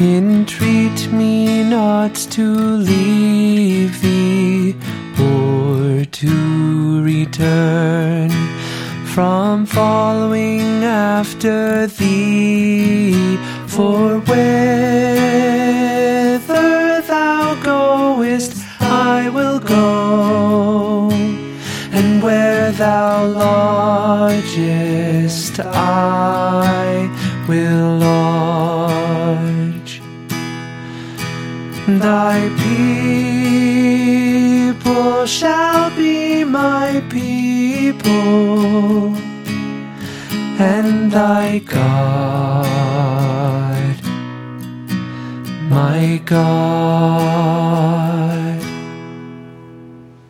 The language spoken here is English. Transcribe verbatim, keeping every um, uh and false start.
Entreat me not to leave thee, or to return from following after thee. For whither thou goest, I will go, and where thou lodgest, I will lodge. Thy people shall be my people, and thy God, my God.